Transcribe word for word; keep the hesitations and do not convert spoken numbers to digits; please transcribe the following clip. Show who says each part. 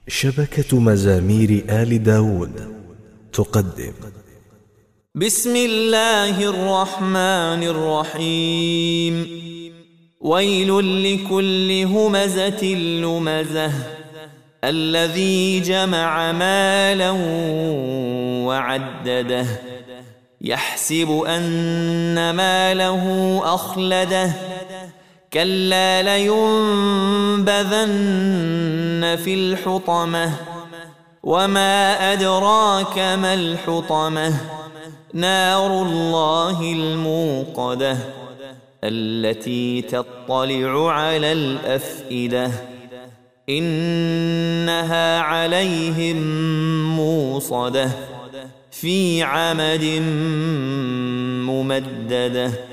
Speaker 1: شبكة مزامير آل داود تقدم
Speaker 2: بسم الله الرحمن الرحيم. ويل لكل همزة لمزة الذي جمع مالا وعدده يحسب أن ماله أخلده كلا لينبذن في الحطمة وما أدراك ما الحطمة نار الله الموقدة التي تطلع على الأفئدة إنها عليهم موصدة في عمد ممددة.